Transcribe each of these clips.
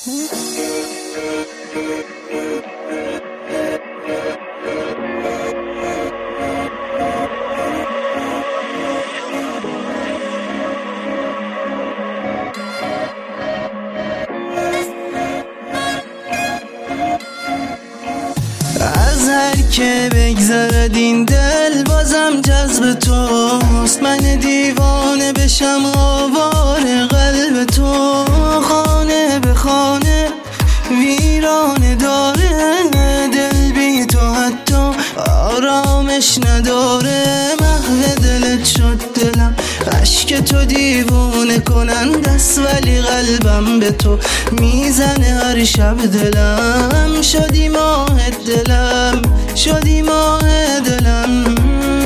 از هر که بگذرد این دل بازم جذب توست، من دیوانه بشم آواره قلب تو. خانه به خانه ویرانه داره، دل بی تو حتی آرامش نداره. محو دلت شد دلم، عشق تو دیوونه کنند است، ولی قلبم به تو میزنه هر شب. دلم شدی ماه دلم، شدی ماه دلم.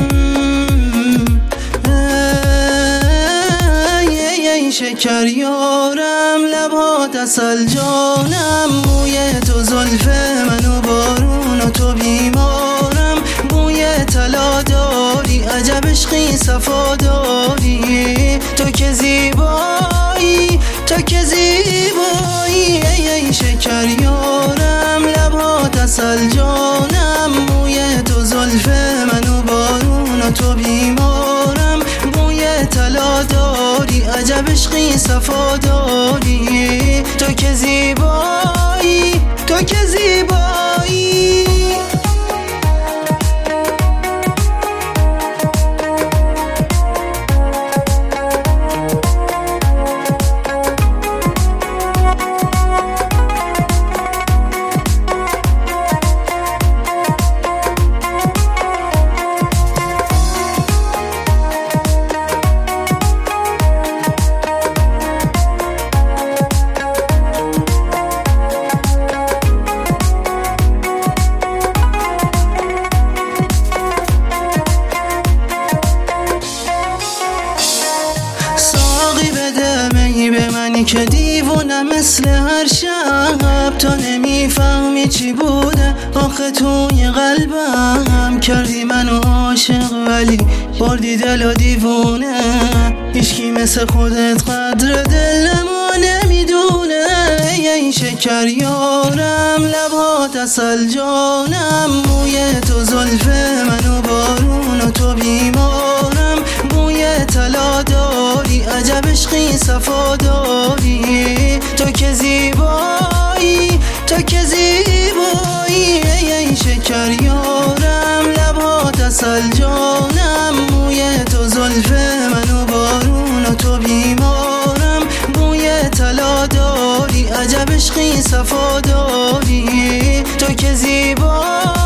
ای شکر یارم، لبات عسل جانم، موی تو زلف منو بارون و تو بیمارم. بوی طلا داری، عجب عشقی صفا داری، تو که زیبایی، تو که زیبایی. ای شکر یارم، لبات عسل جانم، موی تو زلف منو بارون و تو بیمارم. بوی طلا داری، عجب عشقی صفا داری، تو که زیبایی، تو که زیبایی. به منی که دیوونه مثل هر شب، تو نمیفهمی چی بوده آخه توی قلبم. کردی منو عاشق ولی بردی دل و دیوونه، هیچکی مثل خودت قدر دلمو نمیدونه. ای شکر یارم، لبات عسل جانم، موی تو زلف منو بارون و تو بیمارم. بوی طلا داری، عجب عشقی صفا داری، تو که زیبایی، تو که زیبایی. ای شکر یارم، لبات عسل جانم، موی تو زلف منو بارون و تو بیمارم. بوی طلا داری، عجب عشقی صفا داری، تو که زیبایی.